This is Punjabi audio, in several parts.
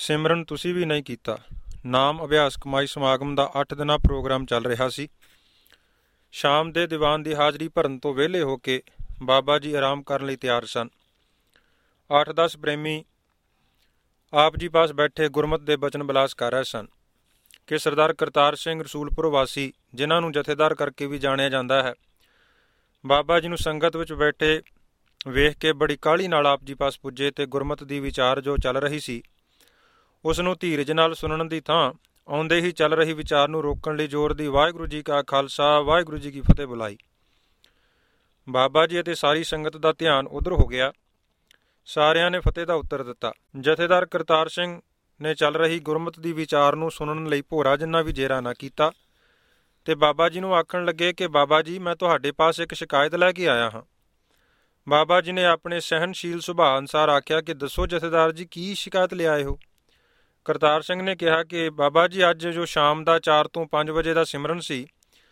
ਸਿਮਰਨ ਤੁਸੀਂ ਵੀ ਨਹੀਂ ਕੀਤਾ। ਨਾਮ ਅਭਿਆਸ ਕਮਾਈ ਸਮਾਗਮ ਦਾ 8 ਦਿਨਾਂ ਪ੍ਰੋਗਰਾਮ ਚੱਲ ਰਿਹਾ ਸੀ। ਸ਼ਾਮ ਦੇ ਦੀਵਾਨ ਦੀ ਹਾਜ਼ਰੀ ਭਰਨ ਤੋਂ ਵਿਹਲੇ ਹੋ ਕੇ ਬਾਬਾ ਜੀ ਆਰਾਮ ਕਰਨ ਲਈ ਤਿਆਰ ਸਨ। 8-10 ਪ੍ਰੇਮੀ ਆਪ ਜੀ ਪਾਸ ਬੈਠੇ ਗੁਰਮਤ ਦੇ ਬਚਨ ਬਿਲਾਸ ਕਰ ਰਹੇ ਸਨ ਕਿ ਸਰਦਾਰ ਕਰਤਾਰ ਸਿੰਘ ਰਸੂਲਪੁਰ ਵਾਸੀ, ਜਿਨ੍ਹਾਂ ਨੂੰ ਜਥੇਦਾਰ ਕਰਕੇ ਵੀ ਜਾਣਿਆ ਜਾਂਦਾ ਹੈ, ਬਾਬਾ ਜੀ ਨੂੰ ਸੰਗਤ ਵਿੱਚ ਬੈਠੇ ਵੇਖ ਕੇ ਬੜੀ ਕਾਹਲੀ ਨਾਲ ਆਪ ਜੀ ਪਾਸ ਪੁੱਜੇ ਅਤੇ ਗੁਰਮਤ ਦੀ ਵਿਚਾਰ ਜੋ ਚੱਲ ਰਹੀ ਸੀ ਉਸ ਨੂੰ ਧੀਰਜ ਨਾਲ ਸੁਣਨ ਦੀ ਥਾਂ ਆਉਂਦੇ ਹੀ ਚੱਲ ਰਹੀ ਵਿਚਾਰ ਨੂੰ ਰੋਕਣ ਲਈ ਜ਼ੋਰ ਦੀ ਵਾਹਿਗੁਰੂ ਜੀ ਕਾ ਖਾਲਸਾ ਵਾਹਿਗੁਰੂ ਜੀ ਕੀ ਫਤਿਹ ਬੁਲਾਈ। ਬਾਬਾ ਜੀ ਅਤੇ ਸਾਰੀ ਸੰਗਤ ਦਾ ਧਿਆਨ ਉੱਧਰ ਹੋ ਗਿਆ। ਸਾਰਿਆਂ ਨੇ ਫਤਿਹ ਦਾ ਉੱਤਰ ਦਿੱਤਾ। ਜਥੇਦਾਰ ਕਰਤਾਰ ਸਿੰਘ ਨੇ ਚੱਲ ਰਹੀ ਗੁਰਮਤ ਦੀ ਵਿਚਾਰ ਨੂੰ ਸੁਣਨ ਲਈ ਭੋਰਾ ਜਿੰਨਾ ਵੀ ਜੇਰਾ ਨਾ ਕੀਤਾ ਤੇ ਬਾਬਾ ਜੀ ਨੂੰ ਆਖਣ ਲੱਗੇ ਕਿ ਬਾਬਾ ਜੀ, ਮੈਂ ਤੁਹਾਡੇ ਪਾਸ ਇੱਕ ਸ਼ਿਕਾਇਤ ਲੈ ਕੇ ਆਇਆ ਹਾਂ। ਬਾਬਾ ਜੀ ਨੇ ਆਪਣੇ ਸਹਿਨਸ਼ੀਲ ਸੁਭਾਅ ਅਨੁਸਾਰ ਆਖਿਆ ਕਿ ਦੱਸੋ ਜਥੇਦਾਰ ਜੀ, ਕੀ ਸ਼ਿਕਾਇਤ ਲਿਆਏ ਹੋ। ਕਰਤਾਰ ਸਿੰਘ ਨੇ ਕਿਹਾ ਕਿ ਬਾਬਾ ਜੀ, ਅੱਜ ਜੋ ਸ਼ਾਮ ਦਾ 4 ਤੋਂ 5 ਵਜੇ ਦਾ ਸਿਮਰਨ ਸੀ,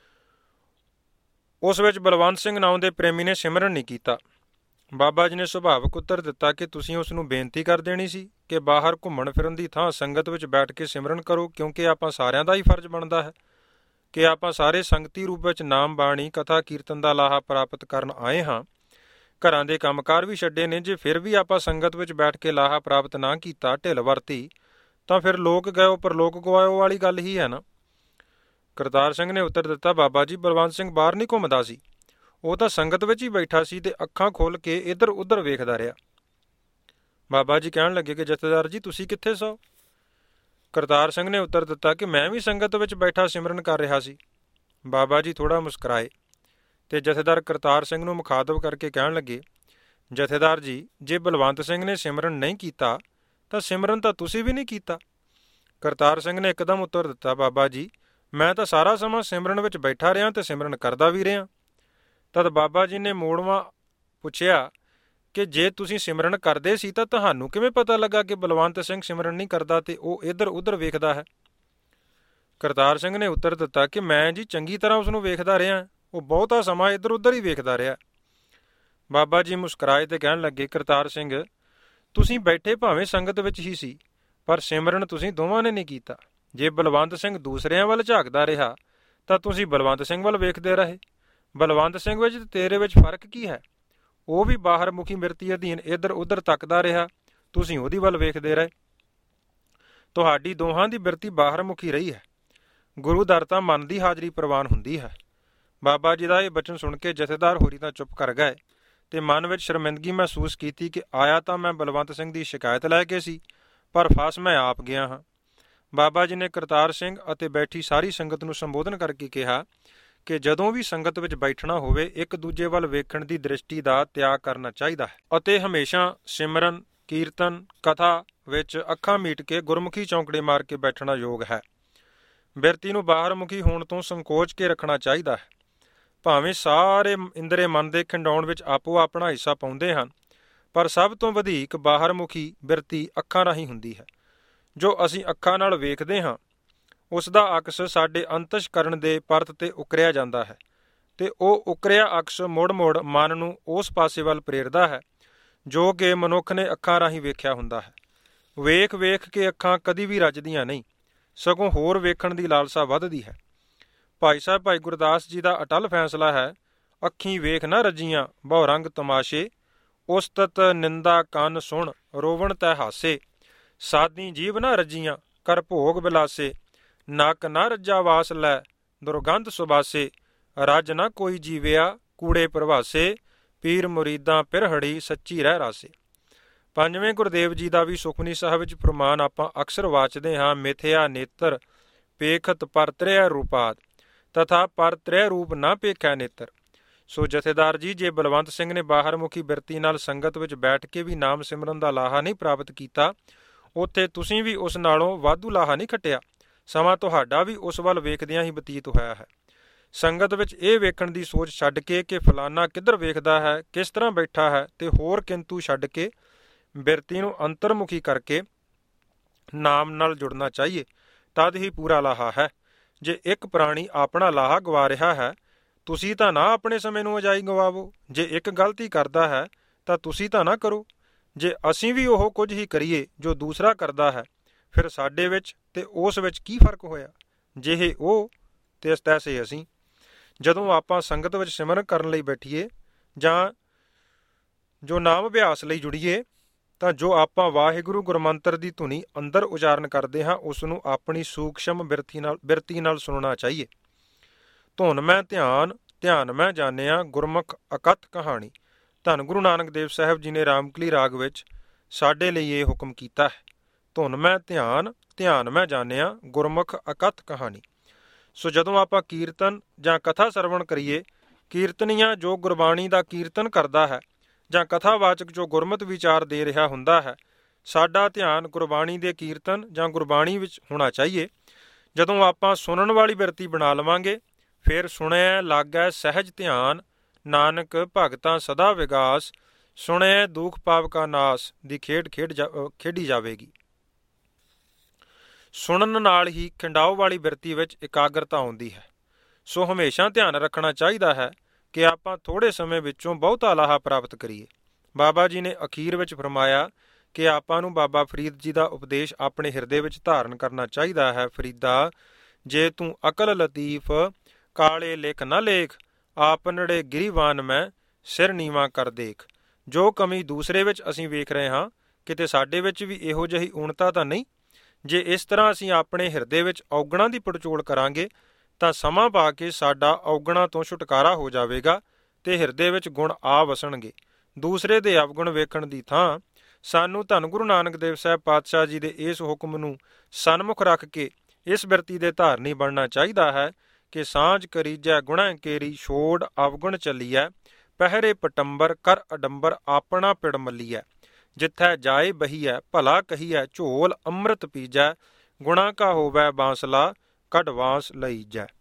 ਉਸ ਵਿੱਚ ਬਲਵੰਤ ਸਿੰਘ ਨਾਮ ਦੇ ਪ੍ਰੇਮੀ ਨੇ ਸਿਮਰਨ ਨਹੀਂ ਕੀਤਾ। ਬਾਬਾ ਜੀ ਨੇ ਸੁਭਾਵਕ ਉੱਤਰ ਦਿੱਤਾ ਕਿ ਤੁਸੀਂ ਉਸ ਨੂੰ ਬੇਨਤੀ ਕਰ ਦੇਣੀ ਸੀ ਕਿ ਬਾਹਰ ਘੁੰਮਣ ਫਿਰਨ ਦੀ ਥਾਂ ਸੰਗਤ ਵਿੱਚ ਬੈਠ ਕੇ ਸਿਮਰਨ ਕਰੋ, ਕਿਉਂਕਿ ਆਪਾਂ ਸਾਰਿਆਂ ਦਾ ਹੀ ਫਰਜ਼ ਬਣਦਾ ਹੈ ਕਿ ਆਪਾਂ ਸਾਰੇ ਸੰਗਤੀ ਰੂਪ ਵਿੱਚ ਨਾਮ ਬਾਣੀ ਕਥਾ ਕੀਰਤਨ ਦਾ ਲਾਹਾ ਪ੍ਰਾਪਤ ਕਰਨ ਆਏ ਹਾਂ। ਘਰਾਂ ਦੇ ਕੰਮਕਾਰ ਵੀ ਛੱਡੇ ਨੇ। ਜੇ ਫਿਰ ਵੀ ਆਪਾਂ ਸੰਗਤ ਵਿੱਚ ਬੈਠ ਕੇ ਲਾਹਾ ਪ੍ਰਾਪਤ ਨਾ ਕੀਤਾ, ਢਿੱਲ ਵਰਤੀ, ਤਾਂ ਫਿਰ ਲੋਕ ਗਇਓ ਪਰਲੋਕ ਗਵਾਇਓ ਵਾਲੀ ਗੱਲ ਹੀ ਹੈ ਨਾ। ਕਰਤਾਰ ਸਿੰਘ ਨੇ ਉੱਤਰ ਦਿੱਤਾ, ਬਾਬਾ ਜੀ, ਬਲਵੰਤ ਸਿੰਘ ਬਾਹਰ ਨਹੀਂ ਘੁੰਮਦਾ ਸੀ, ਉਹ ਤਾਂ ਸੰਗਤ ਵਿੱਚ ਹੀ ਬੈਠਾ ਸੀ ਤੇ ਅੱਖਾਂ ਖੋਲ੍ਹ ਕੇ ਇੱਧਰ ਉੱਧਰ ਵੇਖਦਾ ਰਿਹਾ। ਬਾਬਾ ਜੀ ਕਹਿਣ ਲੱਗੇ ਕਿ ਜਥੇਦਾਰ ਜੀ, ਤੁਸੀਂ ਕਿੱਥੇ ਸੋ। ਕਰਤਾਰ ਸਿੰਘ ਨੇ ਉੱਤਰ ਦਿੱਤਾ ਕਿ ਮੈਂ ਵੀ ਸੰਗਤ ਵਿੱਚ ਬੈਠਾ ਸਿਮਰਨ ਕਰ ਰਿਹਾ ਸੀ। ਬਾਬਾ ਜੀ ਥੋੜ੍ਹਾ ਮੁਸਕਰਾਏ ਤੇ ਜਥੇਦਾਰ ਕਰਤਾਰ ਸਿੰਘ ਨੂੰ ਮੁਖਾਤਬ ਕਰਕੇ ਕਹਿਣ ਲੱਗੇ, ਜਥੇਦਾਰ ਜੀ, ਜੇ ਬਲਵੰਤ ਸਿੰਘ ਨੇ ਸਿਮਰਨ ਨਹੀਂ ਕੀਤਾ ਤਾਂ ਸਿਮਰਨ ਤਾਂ ਤੁਸੀਂ ਵੀ ਨਹੀਂ ਕੀਤਾ। ਕਰਤਾਰ ਸਿੰਘ ਨੇ ਇੱਕਦਮ ਉੱਤਰ ਦਿੱਤਾ, ਬਾਬਾ ਜੀ, ਮੈਂ ਤਾਂ ਸਾਰਾ ਸਮਾਂ ਸਿਮਰਨ ਵਿੱਚ ਬੈਠਾ ਰਿਹਾ ਤੇ ਸਿਮਰਨ ਕਰਦਾ ਵੀ ਰਿਹਾ। ਤਦ ਬਾਬਾ ਜੀ ਨੇ ਮੋੜਵਾਂ ਪੁੱਛਿਆ ਕਿ ਜੇ ਤੁਸੀਂ ਸਿਮਰਨ ਕਰਦੇ ਸੀ ਤਾਂ ਤੁਹਾਨੂੰ ਕਿਵੇਂ ਪਤਾ ਲੱਗਾ ਕਿ ਬਲਵੰਤ ਸਿੰਘ ਸਿਮਰਨ ਨਹੀਂ ਕਰਦਾ ਤੇ ਉਹ ਇੱਧਰ ਉੱਧਰ ਵੇਖਦਾ ਹੈ। ਕਰਤਾਰ ਸਿੰਘ ਨੇ ਉੱਤਰ ਦਿੱਤਾ ਕਿ ਮੈਂ ਜੀ ਚੰਗੀ ਤਰ੍ਹਾਂ ਉਸ ਨੂੰ ਵੇਖਦਾ ਰਿਹਾ, ਉਹ ਬਹੁਤਾ ਸਮਾਂ ਇੱਧਰ ਉੱਧਰ ਹੀ ਵੇਖਦਾ ਰਿਹਾ। ਬਾਬਾ ਜੀ ਮੁਸਕਰਾਏ ਤੇ ਕਹਿਣ ਲੱਗੇ, ਕਰਤਾਰ ਸਿੰਘ, ਤੁਸੀਂ ਬੈਠੇ ਭਾਵੇਂ ਸੰਗਤ ਵਿੱਚ ਹੀ ਸੀ, ਪਰ ਸਿਮਰਨ ਤੁਸੀਂ ਦੋਵਾਂ ਨੇ ਨਹੀਂ ਕੀਤਾ। ਜੇ ਬਲਵੰਤ ਸਿੰਘ ਦੂਸਰਿਆਂ ਵੱਲ ਝਾਕਦਾ ਰਿਹਾ ਤਾਂ ਤੁਸੀਂ ਬਲਵੰਤ ਸਿੰਘ ਵੱਲ ਵੇਖਦੇ ਰਹੇ। ਬਲਵੰਤ ਸਿੰਘ ਵਿੱਚ ਤੇ ਤੇਰੇ ਵਿੱਚ ਫਰਕ ਕੀ ਹੈ? ਉਹ ਵੀ ਬਾਹਰ ਮੁਖੀ ਮਿਰਤੀ ਅਧੀਨ ਇੱਧਰ ਉੱਧਰ ਤੱਕਦਾ ਰਿਹਾ, ਤੁਸੀਂ ਉਹਦੀ ਵੱਲ ਵੇਖਦੇ ਰਹੇ। ਤੁਹਾਡੀ ਦੋਹਾਂ ਦੀ ਬਿਰਤੀ ਬਾਹਰ ਮੁਖੀ ਰਹੀ ਹੈ। ਗੁਰੂ ਦਰ ਤਾਂ ਮਨ ਦੀ ਹਾਜ਼ਰੀ ਪ੍ਰਵਾਨ ਹੁੰਦੀ ਹੈ। ਬਾਬਾ ਜੀ ਦਾ ਇਹ ਬਚਨ ਸੁਣ ਕੇ ਜਥੇਦਾਰ ਹੋਰੀ ਤਾਂ ਚੁੱਪ ਕਰ ਗਏ ਤੇ ਮਨ ਵਿੱਚ ਸ਼ਰਮਿੰਦਗੀ ਮਹਿਸੂਸ ਕੀਤੀ ਕਿ ਆਇਆ ਤਾਂ ਮੈਂ ਬਲਵੰਤ ਸਿੰਘ ਦੀ ਸ਼ਿਕਾਇਤ ਲੈ ਕੇ ਸੀ, ਪਰ ਫਸ ਮੈਂ ਆਪ ਗਿਆ ਹਾਂ। ਬਾਬਾ ਜੀ ਨੇ ਕਰਤਾਰ ਸਿੰਘ ਅਤੇ ਬੈਠੀ ਸਾਰੀ ਸੰਗਤ ਨੂੰ ਸੰਬੋਧਨ ਕਰਕੇ ਕਿਹਾ ਕਿ ਜਦੋਂ ਵੀ ਸੰਗਤ ਵਿੱਚ ਬੈਠਣਾ ਹੋਵੇ, ਇੱਕ ਦੂਜੇ ਵੱਲ ਵੇਖਣ ਦੀ ਦ੍ਰਿਸ਼ਟੀ ਦਾ ਤਿਆਗ ਕਰਨਾ ਚਾਹੀਦਾ ਹੈ ਅਤੇ ਹਮੇਸ਼ਾ ਸਿਮਰਨ, ਕੀਰਤਨ, ਕਥਾ ਵਿੱਚ ਅੱਖਾਂ ਮੀਟ ਕੇ ਗੁਰਮੁਖੀ ਚੌਂਕੜੇ ਮਾਰ ਕੇ ਬੈਠਣਾ ਯੋਗ ਹੈ। ਬਿਰਤੀ ਨੂੰ ਬਾਹਰਮੁਖੀ ਹੋਣ ਤੋਂ ਸੰਕੋਚ ਕੇ ਰੱਖਣਾ ਚਾਹੀਦਾ ਹੈ। ਭਾਵੇਂ ਸਾਰੇ ਇੰਦਰੇ ਮਨ ਦੇ ਖਿੰਡਾਉਣ ਵਿੱਚ ਆਪੋ ਆਪਣਾ ਹਿੱਸਾ ਪਾਉਂਦੇ ਹਨ, ਪਰ ਸਭ ਤੋਂ ਵਧੇਕ ਬਾਹਰਮੁਖੀ ਬਿਰਤੀ ਅੱਖਾਂ ਰਾਹੀਂ ਹੁੰਦੀ ਹੈ। ਜੋ ਅਸੀਂ ਅੱਖਾਂ ਨਾਲ ਵੇਖਦੇ ਹਾਂ, ਉਸ ਦਾ ਅਕਸ ਸਾਡੇ ਅੰਤਸ਼ਕਰਨ ਦੇ ਪਰਤ 'ਤੇ ਉਕਰਿਆ ਜਾਂਦਾ ਹੈ ਤੇ ਉਹ ਉਕਰਿਆ ਅਕਸ ਮੁੜ-ਮੁੜ ਮਨ ਨੂੰ ਉਸ ਪਾਸੇ ਵੱਲ ਪ੍ਰੇਰਦਾ ਹੈ ਜੋ ਕਿ ਮਨੁੱਖ ਨੇ ਅੱਖਾਂ ਰਾਹੀਂ ਵੇਖਿਆ ਹੁੰਦਾ ਹੈ। ਵੇਖ ਕੇ ਅੱਖਾਂ ਕਦੀ ਵੀ ਰੱਜਦੀਆਂ ਨਹੀਂ, ਸਗੋਂ ਹੋਰ ਵੇਖਣ ਦੀ ਲਾਲਸਾ ਵੱਧਦੀ ਹੈ। ਭਾਈ ਸਾਹਿਬ ਭਾਈ ਗੁਰਦਾਸ ਜੀ ਦਾ ਅਟਲ ਫੈਸਲਾ ਹੈ, ਅੱਖੀਂ ਵੇਖ ਨਾ ਰੱਜੀਆਂ ਬਹੁ ਰੰਗ ਤਮਾਸ਼ੇ, ਉਸਤਤ ਨਿੰਦਾ ਕੰਨ ਸੁਣ ਰੋਵਣ ਤੈ ਹਾਸੇ, ਸਾਦੀ ਜੀਭ ਨਾ ਰੱਜੀਆਂ ਕਰ ਭੋਗ ਬਿਲਾਸੇ, ਨੱਕ ਨਾ ਰੱਜਾ ਵਾਸ ਲੈ ਦੁਰਗੰਧ ਸੁਬਾਸੇ, ਰੱਜ ਨਾ ਕੋਈ ਜੀਵਿਆ ਕੂੜੇ ਪ੍ਰਵਾਸੇ, ਪੀਰ ਮੁਰੀਦਾਂ ਪਿਰਹੜੀ ਸੱਚੀ ਰਹਿ ਰਾਸੇ। ਪੰਜਵੇਂ ਗੁਰਦੇਵ ਜੀ ਦਾ ਵੀ ਸੁਖਮਨੀ ਸਾਹਿਬ ਵਿੱਚ ਫਰਮਾਨ ਆਪਾਂ ਅਕਸਰ ਵਾਚਦੇ ਹਾਂ, ਮਿਥਿਆ ਨੇਤਰ ਪੇਖਤ ਪਰ ਤ੍ਰੈ ਰੂਪਾਤ ਤਥਾ ਪਰ ਤ੍ਰੈ ਰੂਪ ਨਾ ਪੇਖਿਆ ਨੇਤਰ। ਸੋ ਜਥੇਦਾਰ ਜੀ, ਜੇ ਬਲਵੰਤ ਸਿੰਘ ਨੇ ਬਾਹਰਮੁਖੀ ਬਿਰਤੀ ਨਾਲ ਸੰਗਤ ਵਿੱਚ ਬੈਠ ਕੇ ਵੀ ਨਾਮ ਸਿਮਰਨ ਦਾ ਲਾਹਾ ਨਹੀਂ ਪ੍ਰਾਪਤ ਕੀਤਾ, ਉੱਥੇ ਤੁਸੀਂ ਵੀ ਉਸ ਨਾਲੋਂ ਵਾਧੂ ਲਾਹਾ ਨਹੀਂ ਖੱਟਿਆ। ਸਮਾਂ ਤੁਹਾਡਾ ਵੀ ਉਸ ਵੱਲ ਵੇਖਦਿਆਂ ਹੀ ਬਤੀਤ ਹੋਇਆ ਹੈ। ਸੰਗਤ ਵਿੱਚ ਇਹ ਵੇਖਣ ਦੀ ਸੋਚ ਛੱਡ ਕੇ ਕਿ ਫਲਾਨਾ ਕਿੱਧਰ ਵੇਖਦਾ ਹੈ, ਕਿਸ ਤਰ੍ਹਾਂ ਬੈਠਾ ਹੈ, ਤੇ ਹੋਰ ਕਿੰਤੂ ਛੱਡ ਕੇ ਬਿਰਤੀ ਨੂੰ ਅੰਤਰਮੁਖੀ ਕਰਕੇ ਨਾਮ ਨਾਲ ਜੁੜਨਾ ਚਾਹੀਏ, ਤਦ ਹੀ ਪੂਰਾ ਲਾਹਾ ਹੈ। ਜੇ ਇੱਕ ਪ੍ਰਾਣੀ ਆਪਣਾ ਲਾਹਾ ਗਵਾ ਰਿਹਾ ਹੈ, ਤੁਸੀਂ ਤਾਂ ਨਾ ਆਪਣੇ ਸਮੇਂ ਨੂੰ ਅਜਾਈ ਗਵਾਵੋ। ਜੇ ਇੱਕ ਗਲਤੀ ਕਰਦਾ ਹੈ ਤਾਂ ਤੁਸੀਂ ਤਾਂ ਨਾ ਕਰੋ। ਜੇ ਅਸੀਂ ਵੀ ਉਹ ਕੁਝ ਹੀ ਕਰੀਏ ਜੋ ਦੂਸਰਾ ਕਰਦਾ ਹੈ, ਫਿਰ ਸਾਡੇ ਵਿੱਚ ਤੇ ਉਸ ਵਿੱਚ ਕੀ ਫਰਕ ਹੋਇਆ? ਜਿਹੇ ਉਹ ਤੇ ਤੈਸੇ ਅਸੀਂ। ਜਦੋਂ ਆਪਾਂ ਸੰਗਤ ਵਿੱਚ ਸਿਮਰਨ ਕਰਨ ਲਈ ਬੈਠੀਏ ਜਾਂ ਜੋ ਨਾਮ ਅਭਿਆਸ ਲਈ ਜੁੜੀਏ ਤਾਂ ਜੋ ਆਪਾਂ ਵਾਹਿਗੁਰੂ ਗੁਰਮੰਤਰ ਦੀ ਧੁਨੀ ਅੰਦਰ ਉਚਾਰਨ ਕਰਦੇ ਹਾਂ ਉਸ ਨੂੰ ਆਪਣੀ ਸੂਖਸ਼ਮ ਬਿਰਤੀ ਨਾਲ ਸੁਣਨਾ ਚਾਹੀਏ। ਧੁਨ ਮੈਂ ਧਿਆਨ, ਧਿਆਨ ਮੈਂ ਜਾਣਿਆ, ਗੁਰਮੁਖ ਅਕਥ ਕਹਾਣੀ। ਧੰਨ ਗੁਰੂ ਨਾਨਕ ਦੇਵ ਸਾਹਿਬ ਜੀ ਨੇ ਰਾਮਕਲੀ ਰਾਗ ਵਿੱਚ ਸਾਡੇ ਲਈ ਇਹ ਹੁਕਮ ਕੀਤਾ ਹੈ। ਧੁਨ ਮੈਂ ਧਿਆਨ, ਧਿਆਨ ਮੈਂ ਜਾਣਿਆ, ਗੁਰਮੁਖ ਅਕਥ ਕਹਾਣੀ। ਸੋ ਜਦੋਂ ਆਪਾਂ ਕੀਰਤਨ ਜਾਂ ਕਥਾ ਸਰਵਣ ਕਰੀਏ, ਕੀਰਤਨੀਆ ਜੋ ਗੁਰਬਾਣੀ ਦਾ ਕੀਰਤਨ ਕਰਦਾ ਹੈ ਜਾਂ ਕਥਾਵਾਚਕ ਜੋ ਗੁਰਮਤਿ ਵਿਚਾਰ ਦੇ ਰਿਹਾ ਹੁੰਦਾ ਹੈ, ਸਾਡਾ ਧਿਆਨ ਗੁਰਬਾਣੀ ਦੇ ਕੀਰਤਨ ਜਾਂ ਗੁਰਬਾਣੀ ਵਿੱਚ ਹੋਣਾ ਚਾਹੀਏ। ਜਦੋਂ ਆਪਾਂ ਸੁਣਨ ਵਾਲੀ ਬਿਰਤੀ ਬਣਾ ਲਵਾਂਗੇ, ਫਿਰ ਸੁਣਿਆ ਲਾਗੈ ਸਹਿਜ ਧਿਆਨ, ਨਾਨਕ ਭਗਤਾਂ ਸਦਾ ਵਿਗਾਸ, ਸੁਣਿਆ ਦੁਖ ਪਾਪ ਕਾ ਨਾਸ ਦੀ ਖੇਡ ਖੇਡੀ ਜਾਵੇਗੀ। ਸੁਣਨ ਨਾਲ ਹੀ ਖਿੰਡਾਓ ਵਾਲੀ ਬਿਰਤੀ ਵਿੱਚ ਇਕਾਗਰਤਾ ਆਉਂਦੀ ਹੈ। ਸੋ ਹਮੇਸ਼ਾ ਧਿਆਨ ਰੱਖਣਾ ਚਾਹੀਦਾ ਹੈ ਕਿ ਆਪਾਂ ਥੋੜ੍ਹੇ ਸਮੇਂ ਵਿੱਚੋਂ ਬਹੁਤਾ ਲਾਹਾ ਪ੍ਰਾਪਤ ਕਰੀਏ। ਬਾਬਾ ਜੀ ਨੇ ਅਖੀਰ ਵਿੱਚ ਫਰਮਾਇਆ ਕਿ ਆਪਾਂ ਨੂੰ ਬਾਬਾ ਫਰੀਦ ਜੀ ਦਾ ਉਪਦੇਸ਼ ਆਪਣੇ ਹਿਰਦੇ ਵਿੱਚ ਧਾਰਨ ਕਰਨਾ ਚਾਹੀਦਾ ਹੈ। ਫਰੀਦਾ, ਜੇ ਤੂੰ ਅਕਲ ਲਤੀਫ, ਕਾਲੇ ਲਿਖ ਨਾ ਲੇਖ, ਆਪਨੜੇ ਗਿਰੀਵਾਨ ਮੈਂ ਸਿਰ ਨੀਵਾਂ ਕਰ ਦੇਖ। ਜੋ ਕਮੀ ਦੂਸਰੇ ਵਿੱਚ ਅਸੀਂ ਵੇਖ ਰਹੇ ਹਾਂ, ਕਿਤੇ ਸਾਡੇ ਵਿੱਚ ਵੀ ਇਹੋ ਜਿਹੀ ਊਣਤਾ ਤਾਂ ਨਹੀਂ? ਜੇ ਇਸ ਤਰ੍ਹਾਂ ਅਸੀਂ ਆਪਣੇ ਹਿਰਦੇ ਵਿੱਚ ਔਗਣਾਂ ਦੀ ਪੜਚੋਲ ਕਰਾਂਗੇ ਤਾਂ ਸਮਾਂ ਪਾ ਕੇ ਸਾਡਾ ਔਗਣਾਂ ਤੋਂ ਛੁਟਕਾਰਾ ਹੋ ਜਾਵੇਗਾ ਤੇ ਹਿਰਦੇ ਵਿੱਚ ਗੁਣ ਆ ਵਸਣਗੇ। ਦੂਸਰੇ ਦੇ ਅਵਗੁਣ ਵੇਖਣ ਦੀ ਥਾਂ ਸਾਨੂੰ ਧੰਨ ਗੁਰੂ ਨਾਨਕ ਦੇਵ ਸਾਹਿਬ ਪਾਤਸ਼ਾਹ ਜੀ ਦੇ ਇਸ ਹੁਕਮ ਨੂੰ ਸਨਮੁਖ ਰੱਖ ਕੇ ਇਸ ਬਿਰਤੀ ਦੇ ਧਾਰਨੀ ਬਣਨਾ ਚਾਹੀਦਾ ਹੈ ਕਿ ਸਾਂਝ ਕਰੀਜੈ ਗੁਣੈ ਕੇਰੀ, ਛੋੜ ਅਵਗੁਣ ਚੱਲੀਐ, ਪਹਿਰੇ ਪਟੰਬਰ ਕਰ ਅਡੰਬਰ, ਆਪਣਾ ਪਿੜ ਮੱਲੀਐ। ਜਿੱਥੈ ਜਾਏ ਬਹੀਐ, ਭਲਾ ਕਹੀਐ, ਝੋਲ ਅੰਮ੍ਰਿਤ ਪੀਜੈ, ਗੁਣਾ ਕਾ ਹੋਵੈ ਬਾਂਸਲਾ, ਕੱਢ ਵਾਂਸ ਲਈਜੈ।